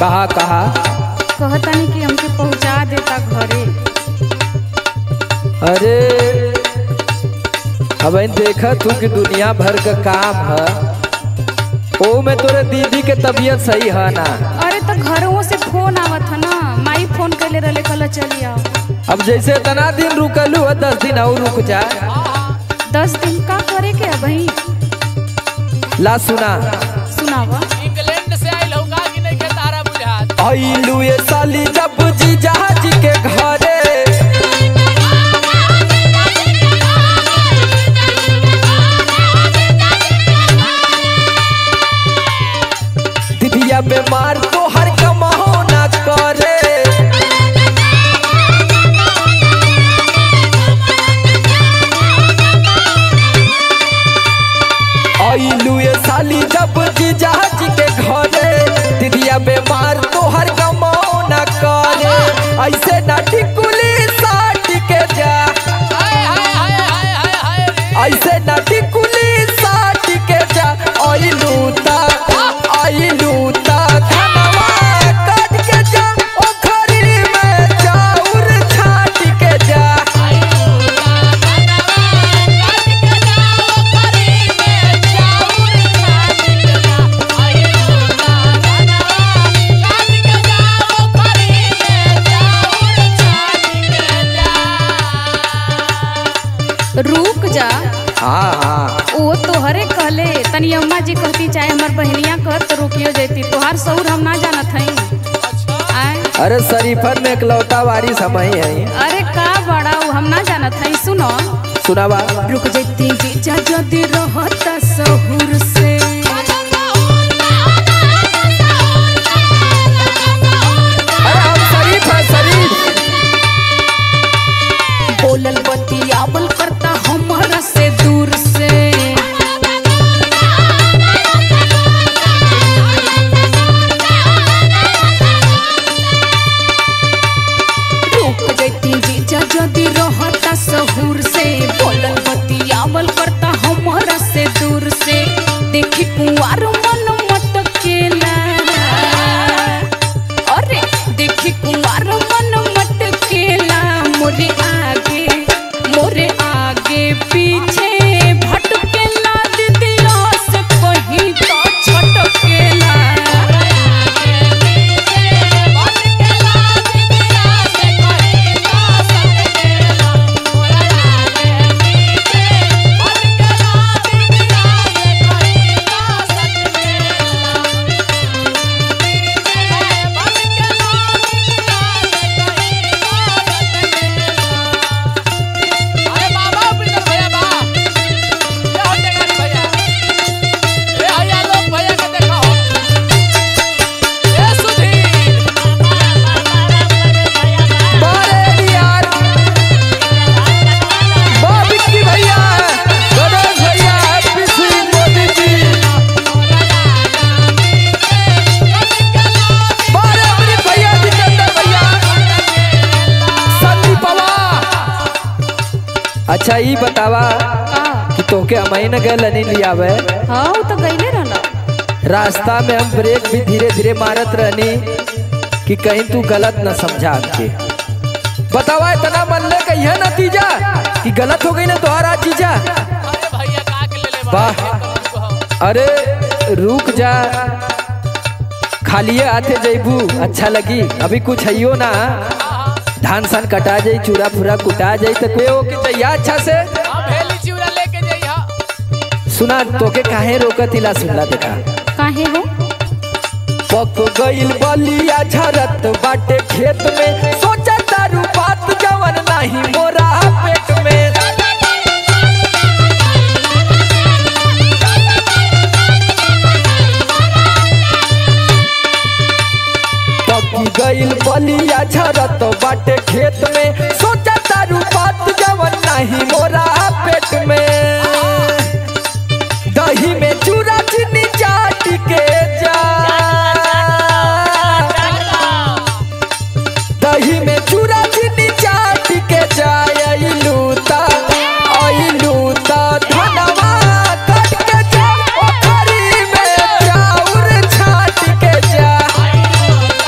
कहा कहा कहतानी कि हमके पहुंचा देता घरे। अरे अब देखा तू कि दुनिया भर का काम है, ओ में तोरे दीदी के तबीयत सही है ना। अरे तो घरों से फोन आवत है ना, माई फोन कैले रहे कल चली आओ। अब जैसे तना दिन रुकलू है 10 दिन और रुक जा। 10 दिन का करे के भाई? ला सुना सुनावा। इंग्लैंड से आइल होगा कि नहीं के तारा बुझात। आइलू ये साली जब जीजा जी के घरे, दीदिया बीमार तो हर कमाओ ना करे। आइलू ये साली जब जीजा जी के घरे, दीदिया बीमार तो हर कमाओ ना करे। ऐसे ना टिकुली साट के जा, हाय हाय हाय हाय हाय हाय रे। ऐसे ना टिकुली साट के जा। आइलू ता धनवा काट के जा, ओखरी में चाउर छाट के जा। रुक जा। हाँ हाँ वो तोहरे कहले, तनी अम्मा जी कहती चाहे हमार बहनिया कहत तो रुकियो जैती। तोहार सौर हम ना जानत हई। आए अरे शरीफन में इकलौता वारिस हम ही हैं। अरे का बड़ा वो हम ना जानत हई। सुनो सुनावा। रुक जैती जीजा जदी रहता सहूर से। अरे हम शरीफ है शरीफ। बोलल बतियावल करता हमारा से दूर से। रुक जैती जीजा जदी रहता सहूर से। बोलल बतियावल करता हमारा से दूर से। देखी कुंवार मन मटकेला, अरे देखी कुंवार मन मटकेला। मोरे आगे पीछे भटकेला, दीदिया से कहीं तो छटकेला। अरे बाबा बिंदर भैया बा। ये हो टेंगारी भैया। ए भैया लोग भैया के देखा हो। ए सुधीर। बारे यार, बाबिक्की भैया, गणेश भैया, पीसी मोदी जी। बारे अमृत भैया, जितेंद्र भैया, संदीपवा। अच्छा ये बतावा कि तोके अमई न गए नहीं लियावे। हाँ वो तो गईले रहला। रास्ता में हम ब्रेक भी धीरे धीरे मारत रहनी कि कहीं तू गलत न समझा के। बतावा इतना मन ले कही है नतीजा कि गलत हो गई ना तुम्हारा चीजा। अरे भैया का के ले ले बा। वाह। अरे रुक जा, खालिए आते जैबू अच्छा लगी। अभी कुछ है ना, धान सान कटा जाई, चूड़ा फूरा कुटा जाई तो कोई हो के चाहिए अच्छा से। हम भेली चिवड़ा लेके जइहा। सुना तोके काहे रोकत इला सुनला देखा। काहे हो? पक गइल बलिया झरत बाटे खेत में, सोचा तारू बात जवन नहीं मोरा पेट में। पक गइल बलिया झरत बाटे खेत में, सोचा तारू बात जवन नहीं मोरा पेट में। दही में चूरा चीनी चाट के जा, दही में चूरा चीनी चाट के जा। अइलू ता धनवा काट के जा, ओखरी में चाउर छाट के जा।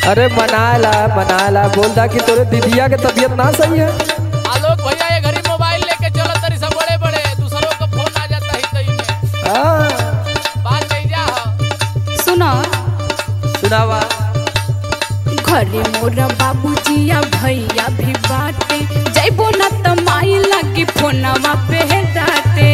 अरे मना ला बोल दा कि तोरे दीदिया के तबीयत ना सही है। आलोक भैया ये घड़ी मोबाइल लेके चलो तरी सब बड़े बड़े दूसरों का फोन आ जाता ही तई में बात नहीं जा हो। सुना सुनावा। घरे मोरा बाबूजिया भैया भी बाटे जैबो न त माई लगी फोनवा पे डाटे।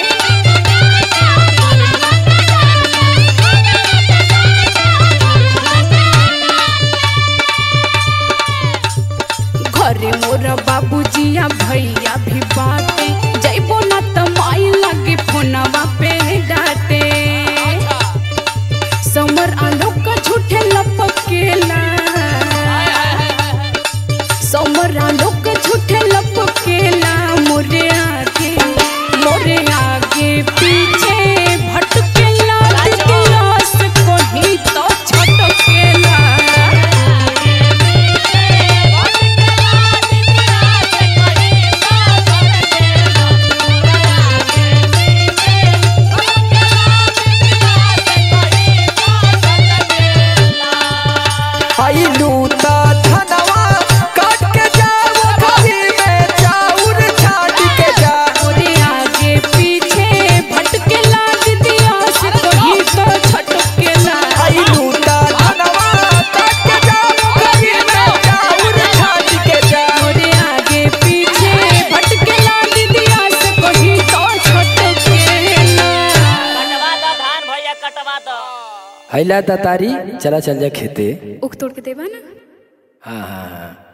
घरे मोरा बाबूजिया भैया भी बाटे जैबो न त माई लगी फोनवा पे डाटे। समर आलोक का झूठे लपकेला समर आलोक का झूठे लपकेला मोरे आगे पीछे भटकेला दिदिया से कहीं तो छटकेला। हैला तारी चला चल जा खेते। उख तोड़ के देबा ना। हाँ हाँ हाँ।